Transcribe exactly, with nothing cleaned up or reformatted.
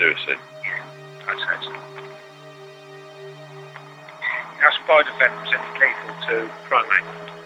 Seriously. I'd say so. Our spider venom is lethal to primates.